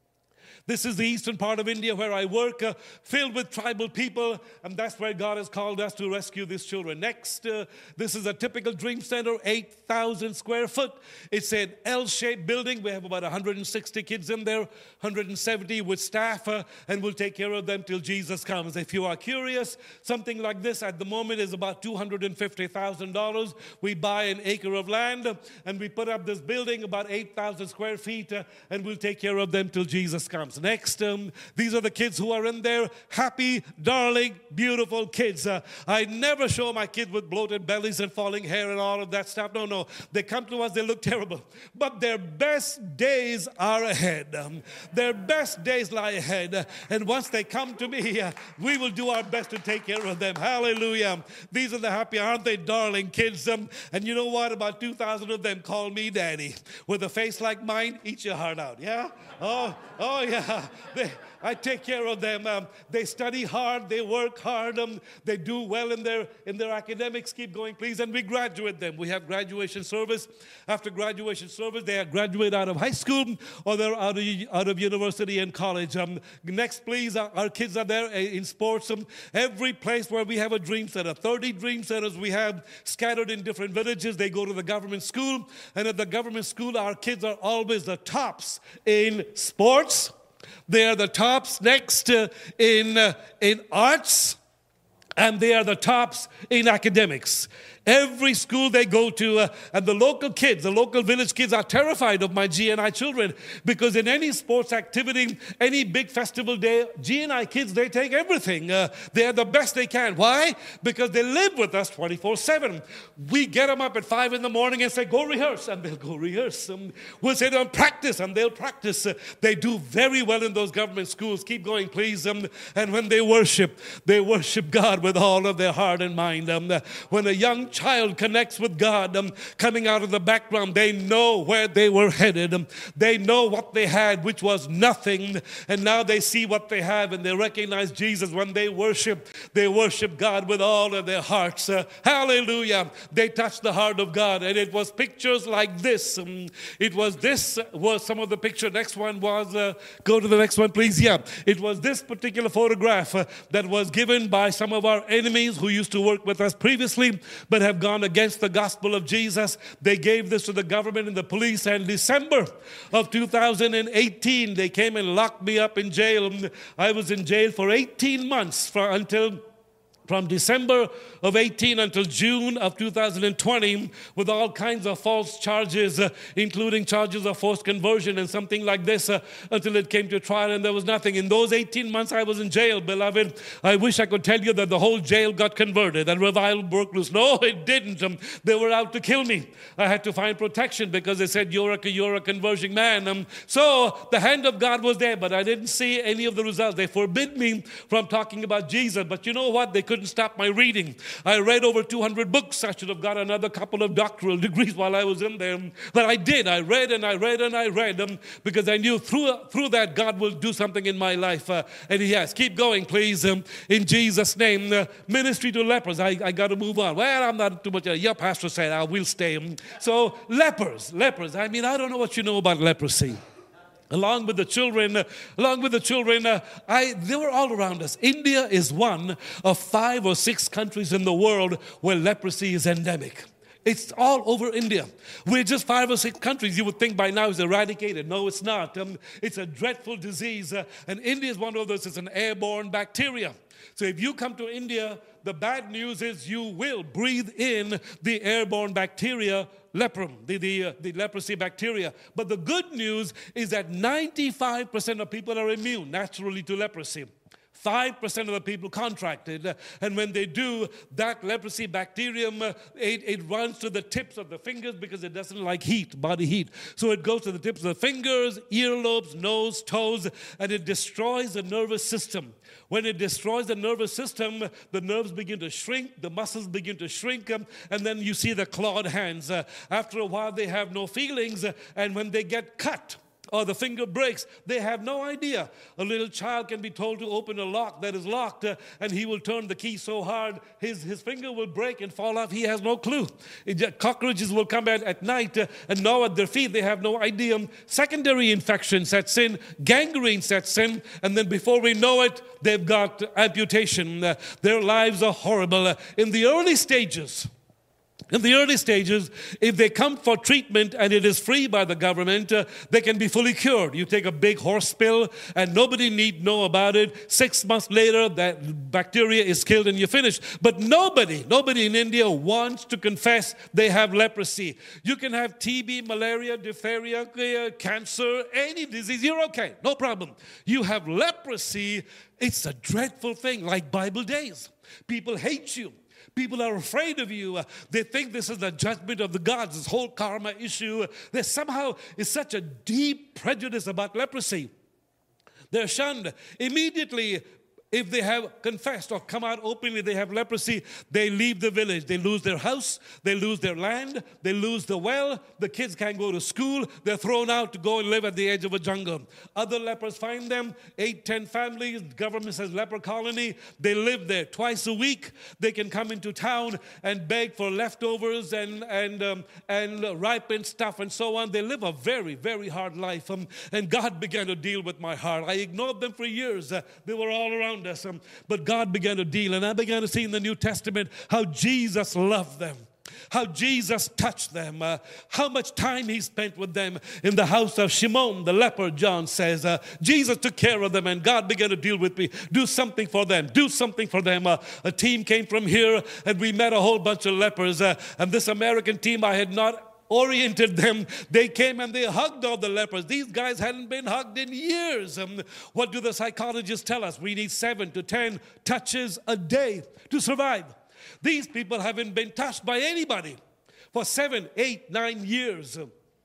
This is the eastern part of India where I work, uh, filled with tribal people, and that's where God has called us to rescue these children. Next, uh, this is a typical dream center, eight thousand square foot. It's an L-shaped building. We have about one hundred sixty kids in there, one hundred seventy with staff, uh, and we'll take care of them till Jesus comes. If you are curious, something like this at the moment is about two hundred fifty thousand dollars. We buy an acre of land, uh, and we put up this building, about eight thousand square feet, uh, and we'll take care of them till Jesus comes. Next, um, these are the kids who are in there. Happy, darling, beautiful kids. Uh, I never show my kids with bloated bellies and falling hair and all of that stuff. No, no. They come to us, they look terrible. But their best days are ahead. Um, their best days lie ahead. Uh, and once they come to me, uh, we will do our best to take care of them. Hallelujah. These are the happy, aren't they, darling kids? Um, and you know what? About two thousand of them call me daddy. With a face like mine, eat your heart out. Yeah? Oh, oh yeah. They, I take care of them. Um, they study hard. They work hard. Um, they do well in their in their academics. Keep going, please. And we graduate them. We have graduation service. After graduation service, they are graduate out of high school or they're out of, out of university and college. Um, next, please. Our, our kids are there in sports. Um, every place where we have a dream center, thirty dream centers we have scattered in different villages. They go to the government school. And at the government school, our kids are always the tops in sports. They are the tops next uh, in, uh, in arts, and they are the tops in academics. Every school they go to, uh, and the local kids, the local village kids are terrified of my G N I children because in any sports activity, any big festival day, G N I kids, they take everything. Uh, they are the best they can. Why? Because they live with us twenty-four seven. We get them up at five in the morning and say, go rehearse, and they'll go rehearse. Um, we'll say to them, practice, and they'll practice. Uh, they do very well in those government schools. Keep going, please. Um, and when they worship, they worship God with all of their heart and mind. Um, when a young child connects with God, um, coming out of the background, they know where they were headed. Um, they know what they had, which was nothing, and now they see what they have, and they recognize Jesus. When they worship, they worship God with all of their hearts. Uh, hallelujah. They touch the heart of God, and it was pictures like this. Um, it was this was some of the picture. Next one was, uh, go to the next one, please. Yeah, it was this particular photograph uh, that was given by some of our enemies who used to work with us previously, but have gone against the gospel of Jesus. They gave this to the government and the police, and December of two thousand eighteen, they came and locked me up in jail. I was in jail for eighteen months for, until from December of eighteen until June of two thousand twenty, with all kinds of false charges, uh, including charges of forced conversion and something like this, uh, until it came to trial, and there was nothing. In those eighteen months I was in jail, beloved, I wish I could tell you that the whole jail got converted and revival broke loose. No, it didn't. Um, they were out to kill me. I had to find protection because they said, you're a, you're a conversion man. Um, so the hand of God was there, but I didn't see any of the results. They forbid me from talking about Jesus, but you know what? They couldn't stop my reading. I read over two hundred books. I should have got another couple of doctoral degrees while I was in there. But I did. I read and I read and I read them because I knew through through that God will do something in my life. Uh, and He has. Keep going, please. Um, in Jesus' name. Uh, ministry to lepers. I, I got to move on. Well, I'm not too much. Uh, your pastor said I will stay. Um, so lepers. Lepers. I mean, I don't know what you know about leprosy. Along with the children, uh, along with the children, uh, I, they were all around us. India is one of five or six countries in the world where leprosy is endemic. It's all over India. We're just five or six countries. You would think by now it's eradicated. No, it's not. Um, it's a dreadful disease. Uh, and India is one of those. It's an airborne bacteria. So if you come to India, the bad news is you will breathe in the airborne bacteria, leper, the, the, uh, the leprosy bacteria. But the good news is that ninety-five percent of people are immune naturally to leprosy. five percent of the people contracted, uh, and when they do, that leprosy bacterium, uh, it, it runs to the tips of the fingers because it doesn't like heat, body heat. So it goes to the tips of the fingers, earlobes, nose, toes, and it destroys the nervous system. When it destroys the nervous system, the nerves begin to shrink, the muscles begin to shrink, um, and then you see the clawed hands. Uh, after a while, they have no feelings, uh, and when they get cut, or the finger breaks, they have no idea. A little child can be told to open a lock that is locked, uh, and he will turn the key so hard, his, his finger will break and fall off. He has no clue. It, cockroaches will come out at night uh, and gnaw at their feet. They have no idea. Secondary infection sets in, gangrene sets in, and then before we know it, they've got amputation. Uh, their lives are horrible. Uh, in the early stages, In the early stages, if they come for treatment and it is free by the government, uh, they can be fully cured. You take a big horse pill and nobody need know about it. Six months later, that bacteria is killed and you're finished. But nobody, nobody in India wants to confess they have leprosy. You can have T B, malaria, diphtheria, cancer, any disease. You're okay, no problem. You have leprosy, it's a dreadful thing, like Bible days. People hate you. People are afraid of you. Uh, they think this is the judgment of the gods, this whole karma issue. There somehow is such a deep prejudice about leprosy. They're shunned. Immediately, if they have confessed or come out openly they have leprosy, they leave the village. They lose their house, they lose their land, they lose the well, the kids can't go to school, they're thrown out to go and live at the edge of a jungle. Other lepers find them, eight, ten families, the government says leper colony, they live there. Twice a week, they can come into town and beg for leftovers and, and, um, and ripened stuff and so on. They live a very, very hard life. Um, and God began to deal with my heart. I ignored them for years. Uh, they were all around us. Um, but God began to deal, and I began to see in the New Testament how Jesus loved them, how Jesus touched them, uh, how much time he spent with them in the house of Shimon, the leper, John says. Uh, Jesus took care of them, and God began to deal with me. Do something for them. Do something for them. Uh, a team came from here, and we met a whole bunch of lepers. Uh, and this American team, I had not oriented them. They came and they hugged all the lepers. These guys hadn't been hugged in years. Um, what do the psychologists tell us? We need seven to ten touches a day to survive. These people haven't been touched by anybody for seven, eight, nine years.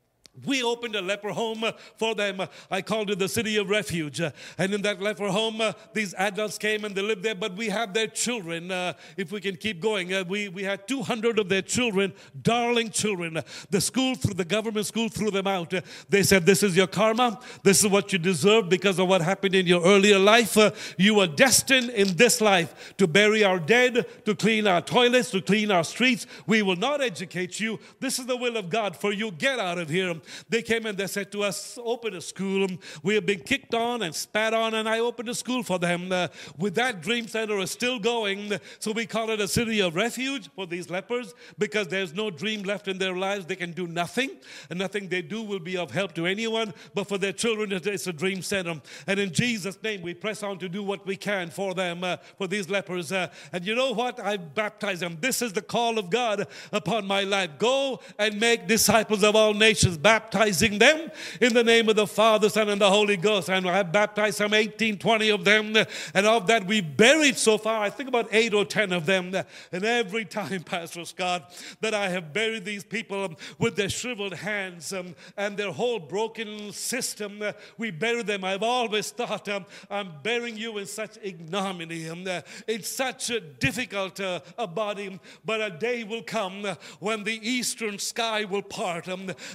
We opened a leper home for them. I called it the City of Refuge. And in that leper home, uh, these adults came and they lived there, but we have their children, uh, if we can keep going. Uh, we, we had two hundred of their children, darling children. The school, through the government school, threw them out. Uh, they said, this is your karma. This is what you deserve because of what happened in your earlier life. Uh, you are destined in this life to bury our dead, to clean our toilets, to clean our streets. We will not educate you. This is the will of God for you. Get out of here. They came and they said to us, open a school. We have been kicked on and spat on, and I opened a school for them. Uh, with that, Dream Center is still going. So we call it a city of refuge for these lepers because there's no dream left in their lives. They can do nothing, and nothing they do will be of help to anyone. But for their children, it's a dream center. And in Jesus' name, we press on to do what we can for them, uh, for these lepers. Uh, and you know what? I baptize them. This is the call of God upon my life. Go and make disciples of all nations, baptizing them in the name of the Father, Son, and the Holy Ghost. And I've baptized some eighteen, twenty of them. And of that, we've buried so far, I think about eight or ten of them. And every time, Pastor Scott, that I have buried these people with their shriveled hands um, and their whole broken system, uh, we bury them. I've always thought, um, I'm burying you in such ignominy. Um, uh, it's such a difficult uh, a body. But a day will come uh, when the eastern sky will part um, and the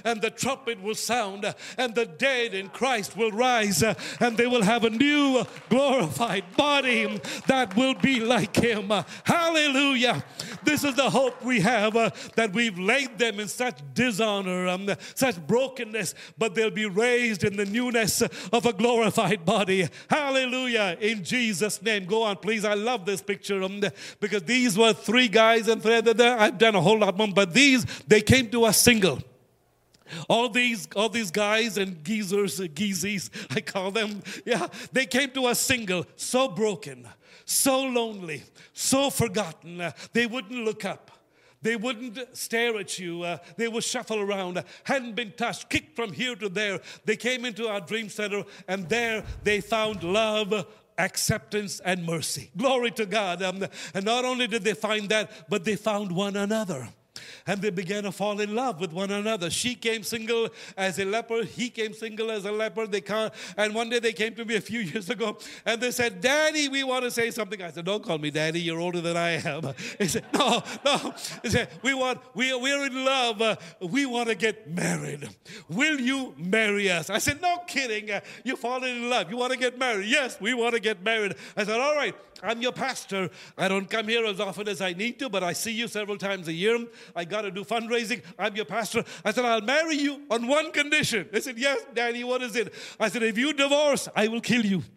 trumpet will sound, uh, and the dead in Christ will rise, uh, and they will have a new uh, glorified body that will be like him. Uh, hallelujah. This is the hope we have, uh, that we've laid them in such dishonor, um, such brokenness, but they'll be raised in the newness of a glorified body. Hallelujah. In Jesus' name. Go on, please. I love this picture um, because these were three guys and three, I've done a whole lot more, but these, they came to us single. All these, all these guys and geezers, geezies, I call them, yeah, they came to us single, so broken, so lonely, so forgotten. Uh, they wouldn't look up. They wouldn't stare at you. Uh, they would shuffle around, uh, hadn't been touched, kicked from here to there. They came into our Dream Center, and there they found love, acceptance, and mercy. Glory to God. Um, and not only did they find that, but they found one another. And they began to fall in love with one another. She came single as a leper. He came single as a leper. They can't. And one day they came to me a few years ago, and they said, "Daddy, we want to say something." I said, "Don't call me Daddy. You're older than I am." He said, "No, no." He said, "We want. We we're in love. Uh, we want to get married. Will you marry us?" I said, "No kidding. Uh, you've fallen in love. You want to get married?" "Yes, we want to get married." I said, "All right. I'm your pastor. I don't come here as often as I need to, but I see you several times a year. I got to do fundraising. I'm your pastor." I said, "I'll marry you on one condition." They said, "Yes, Daddy, what is it?" I said, "If you divorce, I will kill you."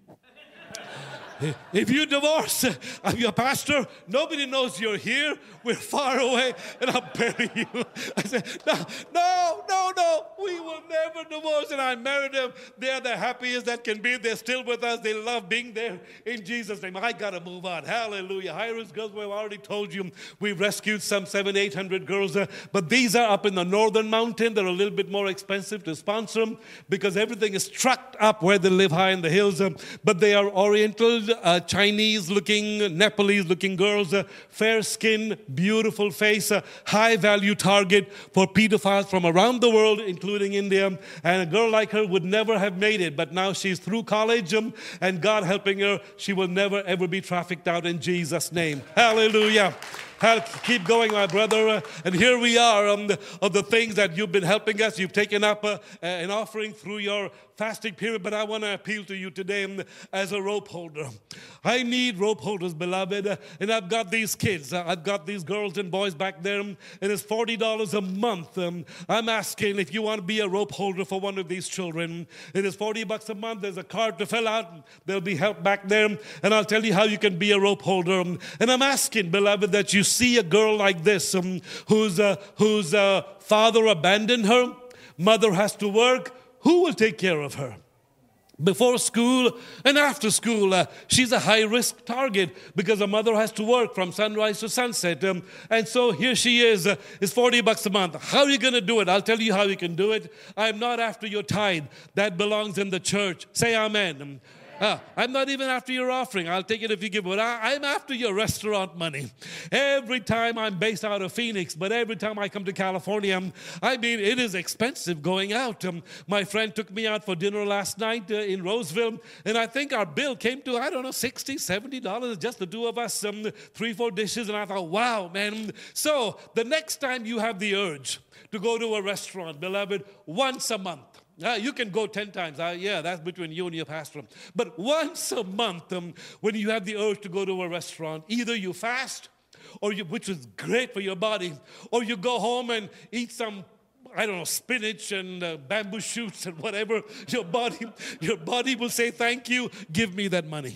If you divorce, I'm your pastor. Nobody knows you're here. We're far away, and I'll bury you. I said, no, no, no, no. We will never divorce. And I married them. They're the happiest that can be. They're still with us. They love being there. In Jesus' name, I got to move on. Hallelujah. High-risk girls, we've already told you, we've rescued some seven, eight hundred girls. Uh, but these are up in the northern mountain. They're a little bit more expensive to sponsor them because everything is trucked up where they live high in the hills. Uh, but they are Oriental, Uh, Chinese-looking, Nepalese-looking girls, uh, fair skin, beautiful face, a high-value target for pedophiles from around the world, including India. And a girl like her would never have made it, but now she's through college, um, and God helping her, she will never, ever be trafficked out in Jesus' name. Hallelujah. Keep going, my brother. Uh, and here we are um, the, of the things that you've been helping us. You've taken up uh, an offering through your fasting period, but I want to appeal to you today um, as a rope holder. I need rope holders, beloved. Uh, and I've got these kids. Uh, I've got these girls and boys back there, um, and it's forty dollars a month. Um, I'm asking if you want to be a rope holder for one of these children. It is forty bucks a month. There's a card to fill out. There'll be help back there, and I'll tell you how you can be a rope holder. Um, and I'm asking, beloved, that you see a girl like this um, whose, uh, whose uh, father abandoned her, mother has to work, who will take care of her? Before school and after school, uh, she's a high-risk target because her mother has to work from sunrise to sunset. Um, and so here she is. Uh, it's forty bucks a month. How are you going to do it? I'll tell you how you can do it. I'm not after your tithe. That belongs in the church. Say amen. Um, Uh, I'm not even after your offering. I'll take it if you give it. I, I'm after your restaurant money. Every time I'm based out of Phoenix, but every time I come to California, um, I mean, it is expensive going out. Um, my friend took me out for dinner last night uh, in Roseville, and I think our bill came to, I don't know, sixty dollars, seventy dollars, just the two of us, um, three, four dishes, and I thought, wow, man. So the next time you have the urge to go to a restaurant, beloved, once a month, Uh, you can go ten times. Uh, yeah, that's between you and your pastor. But once a month, um, when you have the urge to go to a restaurant, either you fast, or you, which is great for your body, or you go home and eat some, I don't know, spinach and uh, bamboo shoots and whatever. Your body, your body will say, "Thank you, give me that money."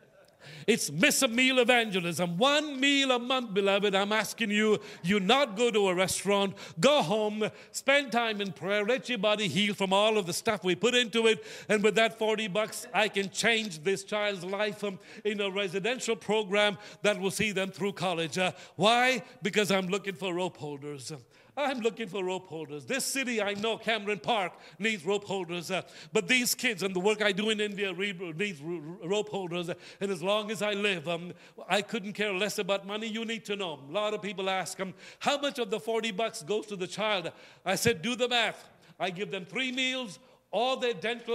It's miss a meal evangelism. One meal a month, beloved. I'm asking you, you not go to a restaurant. Go home, spend time in prayer. Let your body heal from all of the stuff we put into it. And with that forty bucks, I can change this child's life um, in a residential program that will see them through college. Uh, why? Because I'm looking for rope holders. I'm looking for rope holders. This city, I know, Cameron Park, needs rope holders. Uh, but these kids and the work I do in India needs rope holders. And as long as I live, um, I couldn't care less about money. You need to know. A lot of people ask, um, how much of the forty bucks goes to the child? I said, do the math. I give them three meals, all their dental,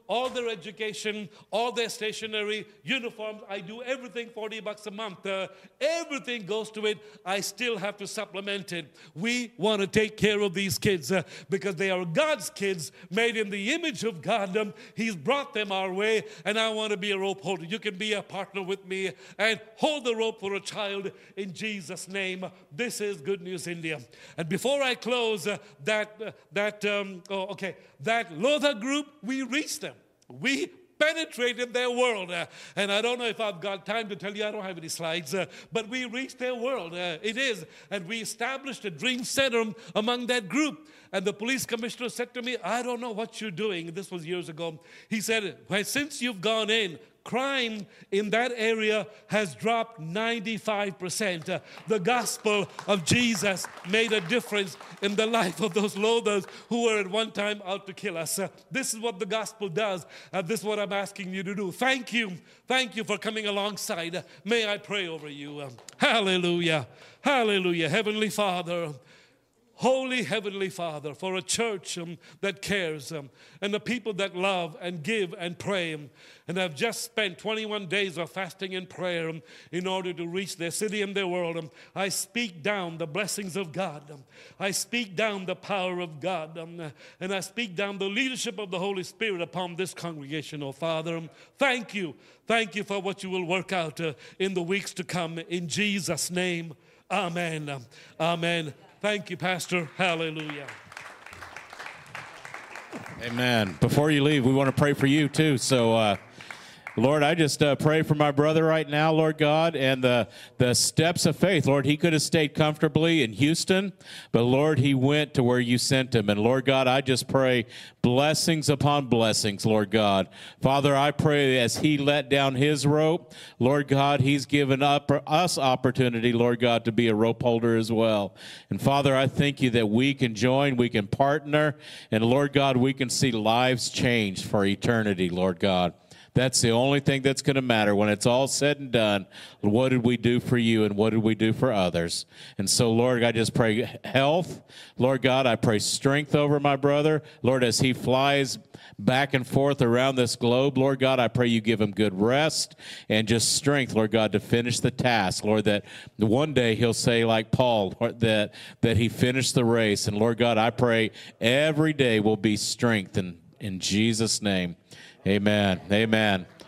all their education, all their stationery, uniforms. I do everything forty bucks a month. Uh, everything goes to it. I still have to supplement it. We want to take care of these kids uh, because they are God's kids made in the image of God. Um, he's brought them our way, and I want to be a rope holder. You can be a partner with me and hold the rope for a child in Jesus' name. This is Good News India. And before I close, uh, that, uh, that um, oh, okay, that Lotha group, we reached them. We penetrated their world. Uh, and I don't know if I've got time to tell you, I don't have any slides, uh, but we reached their world. Uh, it is. And we established a dream center among that group. And the police commissioner said to me, I don't know what you're doing. This was years ago. He said, well, since you've gone in, crime in that area has dropped ninety-five percent. Uh, the gospel of Jesus made a difference in the life of those Lothas who were at one time out to kill us. Uh, this is what the gospel does. And this is what I'm asking you to do. Thank you. Thank you for coming alongside. Uh, may I pray over you. Uh, hallelujah. Hallelujah. Heavenly Father, Holy Heavenly Father, for a church um, that cares um, and the people that love and give and pray. Um, and I've just spent twenty-one days of fasting and prayer um, in order to reach their city and their world. Um, I speak down the blessings of God. Um, I speak down the power of God. Um, uh, and I speak down the leadership of the Holy Spirit upon this congregation, oh Father. Um, thank you. Thank you for what you will work out uh, in the weeks to come. In Jesus' name, amen. Um, amen. Thank you, Pastor. Hallelujah. Amen. Before you leave, we want to pray for you too. So, uh, Lord, I just uh, pray for my brother right now, Lord God, and the, the steps of faith. Lord, he could have stayed comfortably in Houston, but Lord, he went to where you sent him. And Lord God, I just pray blessings upon blessings, Lord God. Father, I pray as he let down his rope, Lord God, he's given up us opportunity, Lord God, to be a rope holder as well. And Father, I thank you that we can join, we can partner, and Lord God, we can see lives changed for eternity, Lord God. That's the only thing that's going to matter when it's all said and done. What did we do for you and what did we do for others? And so, Lord, I just pray health. Lord God, I pray strength over my brother. Lord, as he flies back and forth around this globe, Lord God, I pray you give him good rest and just strength, Lord God, to finish the task. Lord, that one day he'll say like Paul, that, that he finished the race. And Lord God, I pray every day will be strengthened in Jesus' name. Amen. Amen.